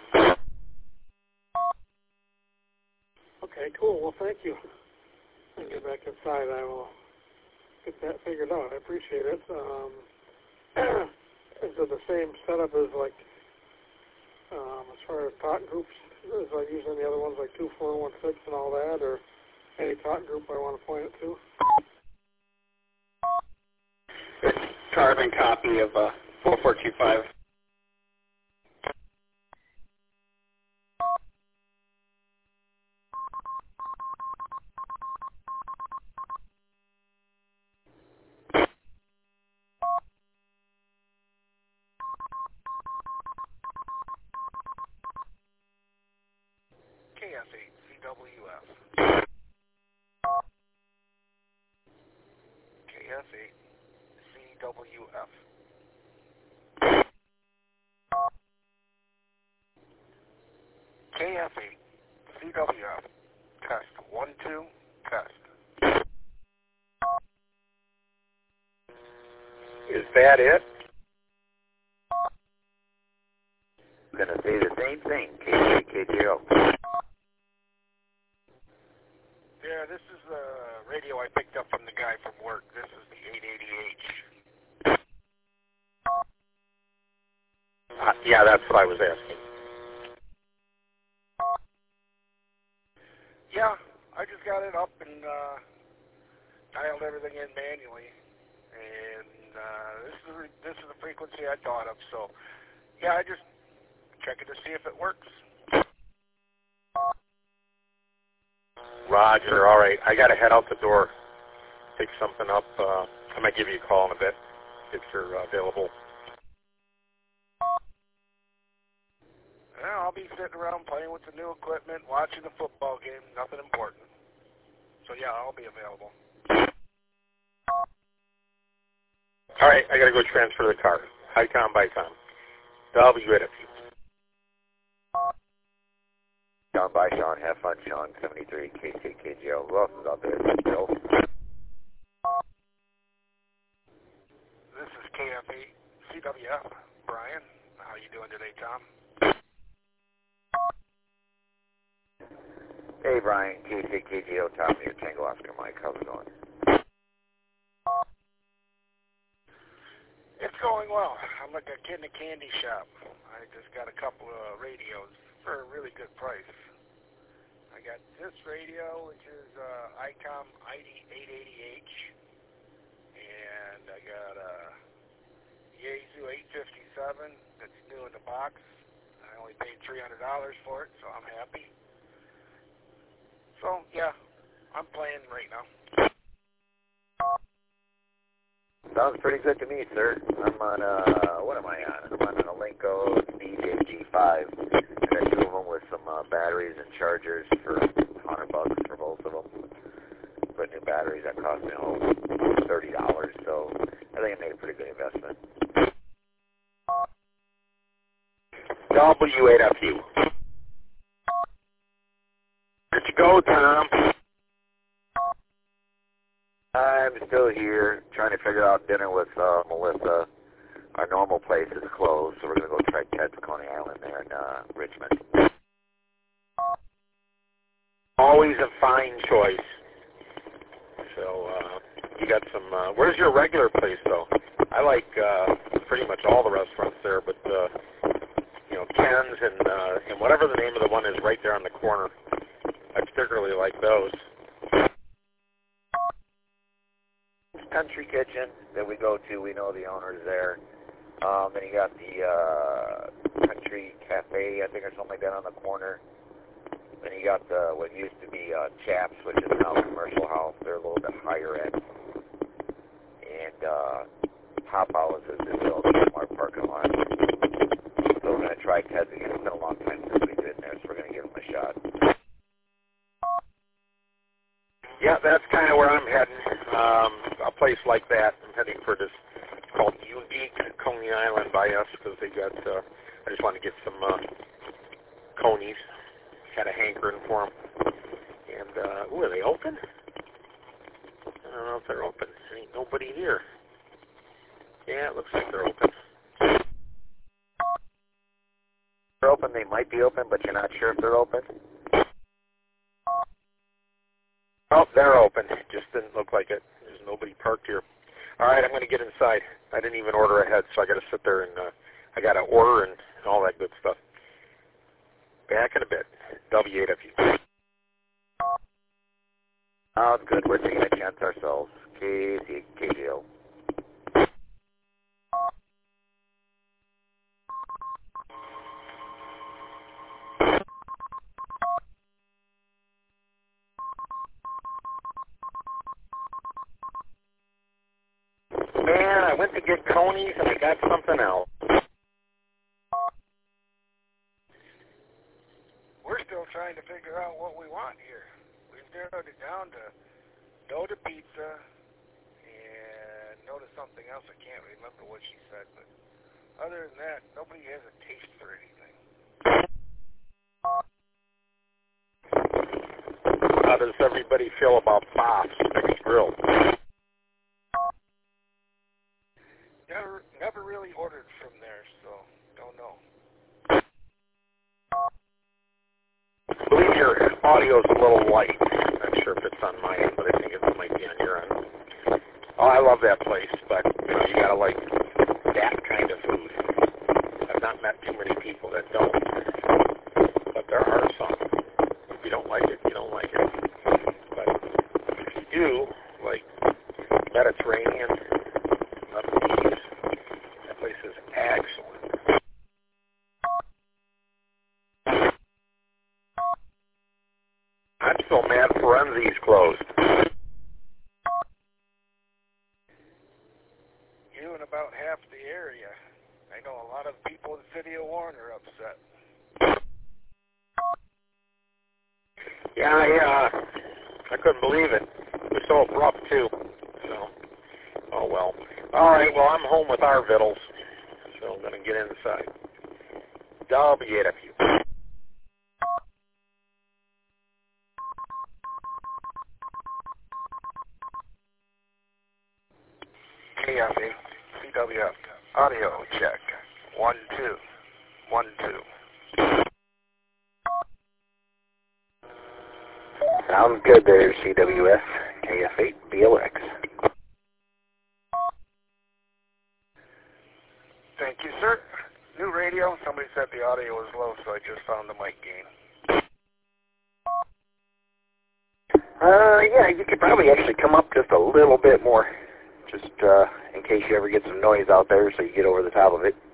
Okay, cool. Well, thank you. When I get back inside, I will get that figured out. I appreciate it. Um, is it the same setup as like um, as far as talk groups as I use on the other ones, like two four one six and all that, or any talk group I want to point it to? It's carbon copy of uh, four four two five. K S eight C W F. K S eight C W F. K S eight C W F. Test one two. Test. Is that it? I'm going to say the same thing, K J K J O. Yeah, this is the radio I picked up from the guy from work. This is the eight eighty H. Uh, yeah, that's what I was asking. Yeah, I just got it up and uh, dialed everything in manually, and uh, this is the, this is the frequency I thought of. So, yeah, I just check it to see if it works. Roger, all right. I got to head out the door, pick something up. Uh, I might give you a call in a bit if you're uh, available. Yeah, I'll be sitting around playing with the new equipment, watching the football game, nothing important. So, yeah, I'll be available. All right, I got to go transfer the car. Hi, Tom, bye, Tom. W N F U. Sean. Bye, Sean. Have fun, Sean. seventy-three K C K G O. Who else is out there? Bill. This is K F eight C W F. Brian, how you doing today, Tom? Hey, Brian. K C K G O. Tom here. Tango Oscar Mike. How's it going? It's going well. I'm like a kid in a candy shop. I just got a couple of radios for a really good price. I got this radio, which is uh, ICOM I D eight eighty H, and I got a Yaesu eight fifty-seven that's new in the box. I only paid three hundred dollars for it, so I'm happy. So, yeah, I'm playing right now. Sounds pretty good to me, sir. I'm on, uh, what am I on? I'm on an Alinco D J G five. I got two of them with some uh, batteries and chargers for one hundred bucks for both of them. But new batteries, that cost me oh, thirty dollars, so I think I made a pretty good investment. W eight F U. Where'd you go, Tom? I'm still here trying to figure out dinner with uh, Melissa. Our normal place is closed, so we're going to go try Ted's Coney Island there in uh, Richmond. Always a fine choice. So, uh, you got some, uh, where's your regular place, though? I like uh, pretty much all the restaurants there, but, uh, you know, Ken's and, uh, and whatever the name of the one is right there on the corner. I particularly like those. Country Kitchen that we go to, we know the owner's there. Um, then you got the uh, Country Cafe, I think, or something like that on the corner. Then you got the what used to be uh, Chaps, which is now Commercial House. They're a little bit higher end. And uh, Hop House is the little Walmart parking lot. So we're going to try Ted's again. It's been a long time since we did there, so we're going to give him a shot. Yeah, that's kind of where I'm heading. Um, a place like that. I'm heading for this. It's called Unique Coney Island by us because they got. Uh, I just want to get some uh, conies. Had a hankering for them. And uh, ooh, are they open? I don't know if they're open. There ain't nobody here. Yeah, it looks like they're open. They're open. They might be open, but you're not sure if they're open. Oh, they're open. It just didn't look like it. There's nobody parked here. All right, I'm going to get inside. I didn't even order ahead, so I got to sit there and uh, I got to order and, and all that good stuff. Back in a bit. W eight F U. Oh, it's good. We're taking a chance ourselves. K C K G O. Man, I went to get conies and I got something else. We're still trying to figure out what we want here. We've narrowed it down to no to pizza and no to something else. I can't remember what she said, but other than that, nobody has a taste for anything. How does everybody feel about Bob's Mixed Grill? Never, never really ordered from there, so don't know. I believe your audio's a little light. I'm not sure if it's on my end, but I think it might be on your end. Oh, I love that place, but you know, you gotta like that kind of food. I've not met too many people that don't, but there are some. If you don't like it, you don't like it. But if you do, like Mediterranean, Lebanese, that place is excellent. I'm so mad Forensi's closed. You and about half the area. I know a lot of people in the city of Warren are upset. Yeah, I, uh, I couldn't believe it. It was so abrupt, too. So, oh, well. All right, well, I'm home with our vittles, so I'm going to get inside. W eight F U. K F eight C W F. Audio check. One, two. One, two. Sounds good there, C W F. K F eight B L X. Thank you, sir. New radio. Somebody said the audio was low, so I just found the mic gain. Uh, yeah, you could probably actually come up just a little bit more, just uh, in case you ever get some noise out there, so you get over the top of it.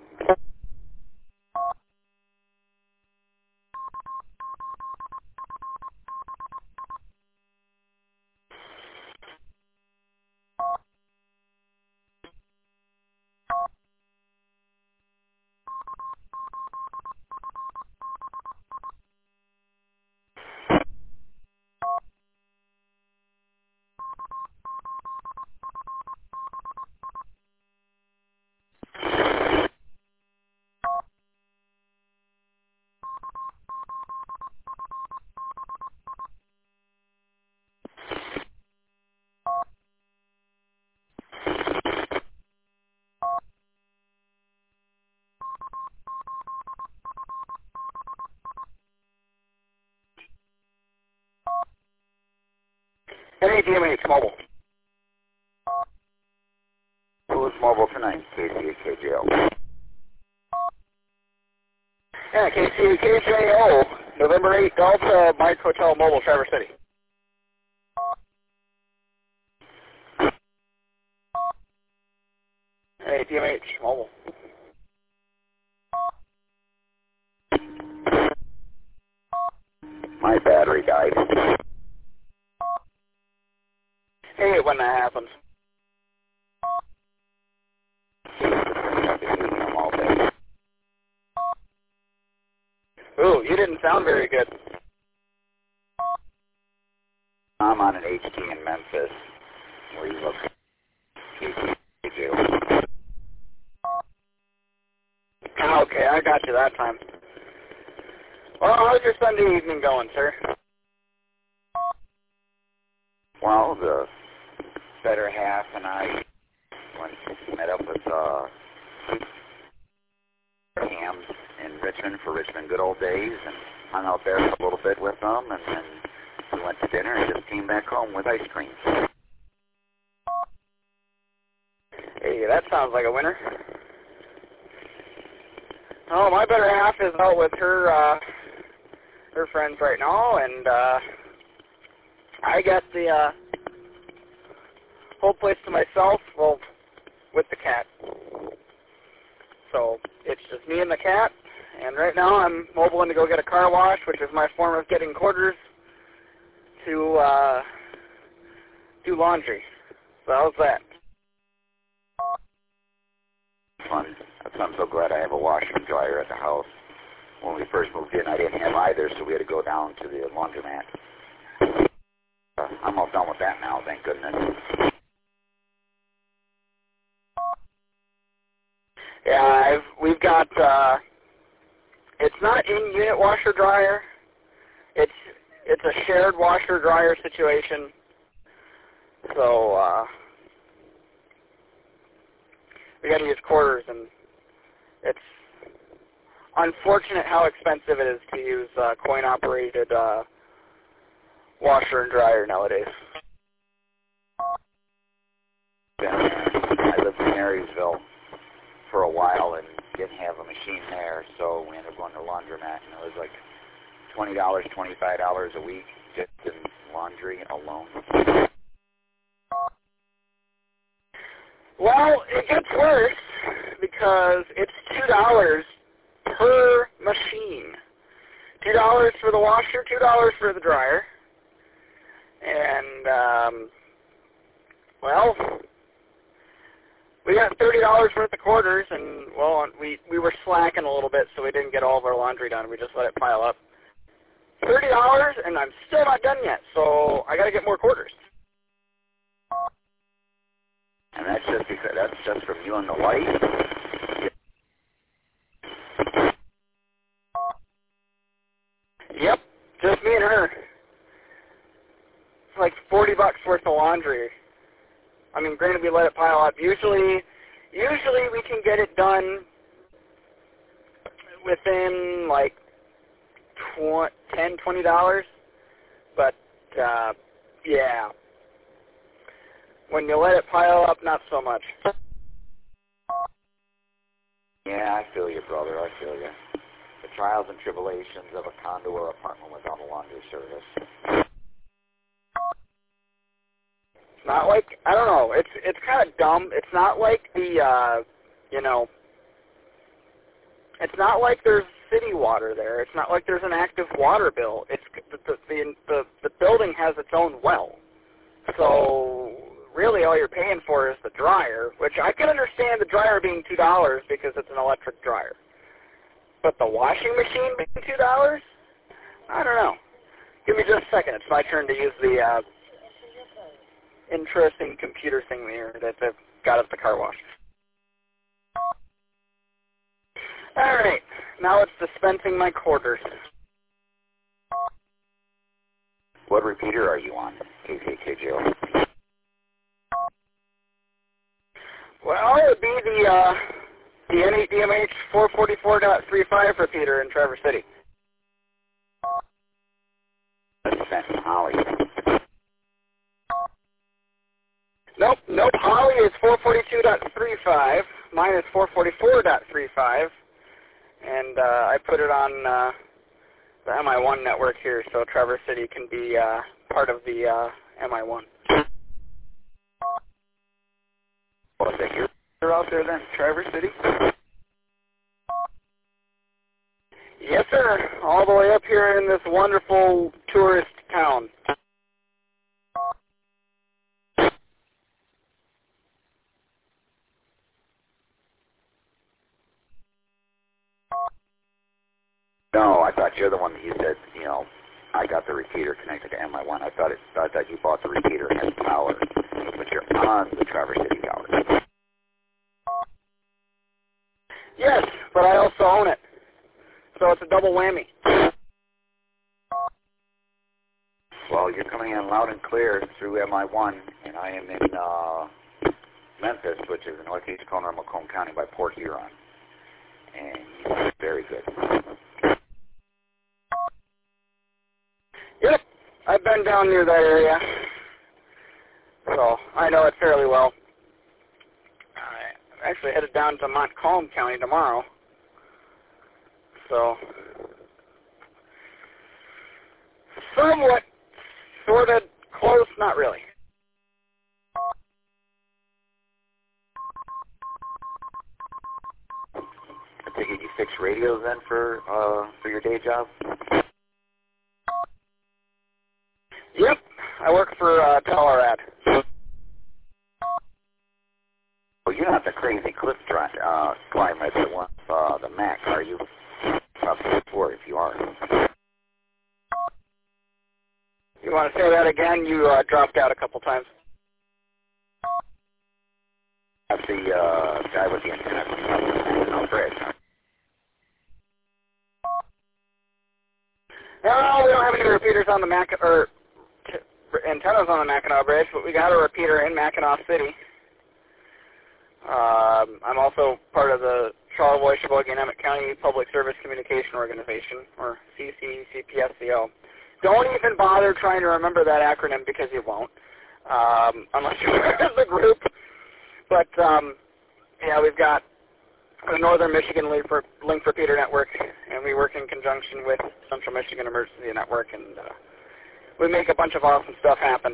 Hey, D M H Mobile. Who's mobile tonight? K C A K J O. Yeah, K C A K J O. November eighth, Delta, Mike Hotel Mobile, Traverse City. Hey, D M H Mobile. My battery died. Hey, when that happens. Ooh, you didn't sound very good. I'm on an H T in Memphis, where you look. Okay, I got you that time. Well, how's your Sunday evening going, sir? Well, the better half and I went met up with uh, Hams in Richmond for Richmond Good Old Days and hung out there for a little bit with them, and then we went to dinner and just came back home with ice cream. Hey, that sounds like a winner. Oh, my better half is out with her uh, her friends right now, and uh, I got the uh, whole place to myself, well, with the cat. So it's just me and the cat, and right now I'm mobiling to go get a car wash, which is my form of getting quarters to uh, do laundry. So how's that? Fun. I'm so glad I have a washer and dryer at the house. When we first moved in, I didn't have either, so we had to go down to the laundromat. Uh, I'm all done with that now, thank goodness. Yeah, I've, we've got, uh, it's not in-unit washer-dryer. It's, it's a shared washer-dryer situation. So, uh, we got to use quarters, and it's unfortunate how expensive it is to use uh, coin-operated uh, washer and dryer nowadays. Yeah, I lived in Marysville for a while and didn't have a machine there, so we ended up going to laundromat, and it was like twenty dollars, twenty-five dollars a week just in laundry alone. Well, it gets worse because it's two dollars per machine. two dollars for the washer, two dollars for the dryer. And, um, well, we got thirty dollars worth of quarters, and, well, we, we were slacking a little bit, so we didn't get all of our laundry done. We just let it pile up. thirty dollars, and I'm still not done yet, so I got to get more quarters. And that's just because that's just from you and the wife. Yep, just me and her. It's like forty bucks worth of laundry. I mean, mean, granted, we let it pile up. Usually, usually we can get it done within like tw- ten, twenty dollars. But uh, yeah, when you let it pile up, not so much. Yeah, I feel you, brother. I feel you. The trials and tribulations of a condo or apartment without a laundry service. It's not like, I don't know, it's it's kind of dumb. It's not like the, uh, you know, it's not like there's city water there. It's not like there's an active water bill. It's the the the, the, the building has its own well. So really all you're paying for is the dryer, which I can understand the dryer being two dollars because it's an electric dryer. But the washing machine being two dollars? I don't know. Give me just a second. It's my turn to use the uh, interesting computer thing there that I've got at the car wash. All right. Now it's dispensing my quarters. What repeater are you on, K K K J O? Well, it would be the uh, the N eight D M H four forty-four point three five repeater in Traverse City. That's Benton Holly. Nope, nope. Holly is four forty-two point three five. Mine is four forty-four point three five. And uh, I put it on uh, the M I one network here, so Traverse City can be uh, part of the uh, M I one. Well, is that you're out there then, Traverse City? Yes, sir. All the way up here in this wonderful tourist town. No, I thought you're the one that you said, you know, I got the repeater connected to M I one. I thought it, thought that you bought the repeater and had power, but you're on the Traverse City tower. Yes, but I also own it. So it's a double whammy. Well, you're coming in loud and clear through M I one, and I am in uh, Memphis, which is the northeast corner of Macomb County by Port Huron. And it's very good. Yep, I've been down near that area, so I know it fairly well. I actually headed down to Montcalm County tomorrow, so somewhat, sort of, close, not really. I take it you fix radios then for uh, for your day job? Yep, I work for uh, Telerad. Well, you're not the crazy cliff dri- uh, climber that wants uh, the Mac, are you? Probably before, if you are. You want to say that again? You uh, dropped out a couple times. That's the uh, guy with the antenna on the bridge. No, we don't have any repeaters on the Mac or t- antennas on the Mackinac Bridge, but we got a repeater in Mackinac City. Um, I'm also part of the Charlevoix, Sheboygan, and Emmett County Public Service Communication Organization, or C C C P S C O. Don't even bother trying to remember that acronym because you won't, um, unless you're in the group. But, um, yeah, we've got the Northern Michigan Link, for, Link Repeater Network, and we work in conjunction with Central Michigan Emergency Network, and uh, we make a bunch of awesome stuff happen.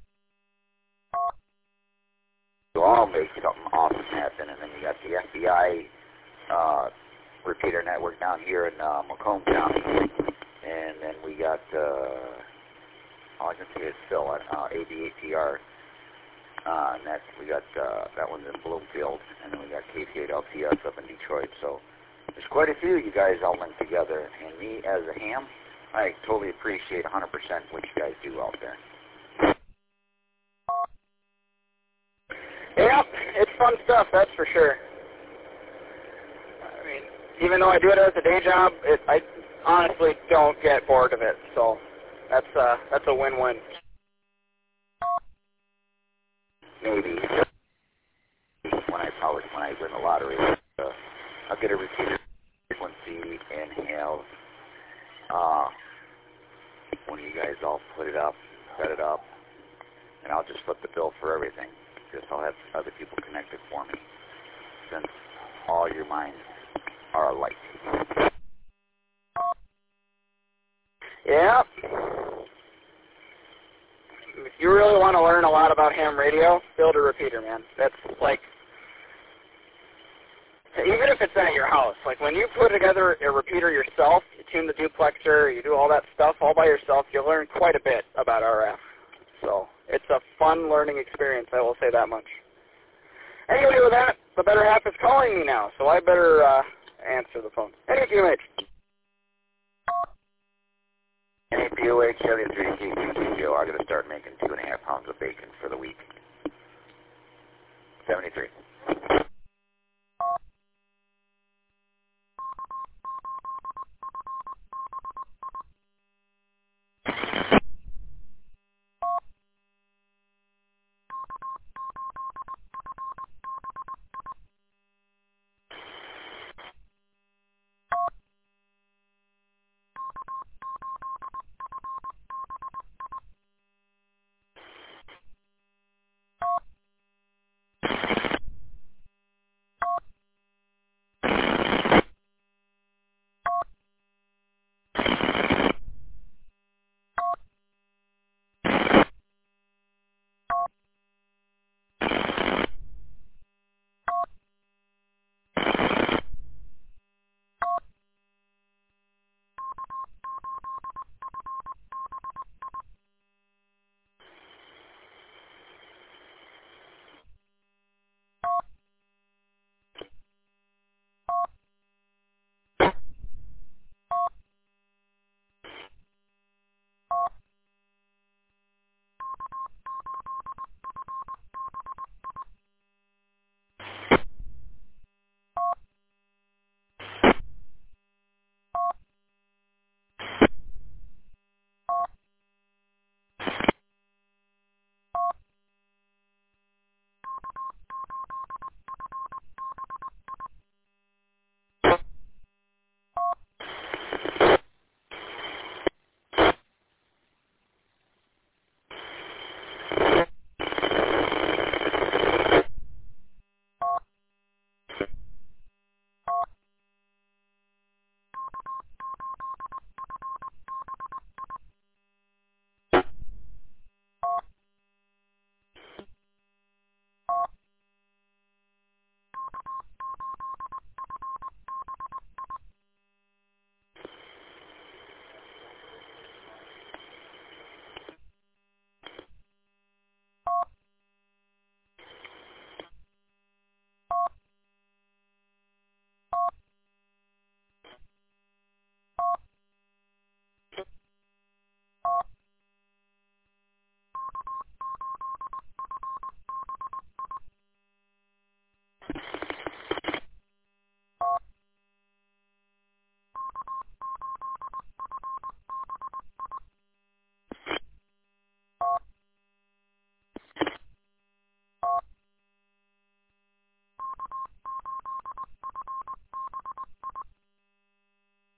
You all make something awesome happen, and then you got the F B I uh, repeater network down here in uh, Macomb County, and then we got, uh, all I can see is still at uh, A B A P R, uh, and that's, we got, uh, that one's in Bloomfield, and then we got K C eight L T S up in Detroit, so there's quite a few of you guys all linked together, and me as a ham, I totally appreciate one hundred percent what you guys do out there. Yeah, it's fun stuff, that's for sure. I mean, even though I do it as a day job, it, I honestly don't get bored of it, so that's uh, that's a win-win. maybe when I probably when I win the lottery, uh, I'll get a repeater frequency and have uh, one of you guys all put it up, set it up, and I'll just flip the bill for everything. Just I'll have other people connect it for me, since all your minds are alike. Yeah. If you really want to learn a lot about ham radio, build a repeater, man. That's like, even if it's at your house, like when you put together a repeater yourself, you tune the duplexer, you do all that stuff all by yourself, you'll learn quite a bit about R F. So it's a fun learning experience, I will say that much. Anyway, with that, the better half is calling me now, so I better uh, answer the phone. Any P O H. Any P O H, seventy-three K T T Joe, I'm going to start making two and a half pounds of bacon for the week. seventy-three.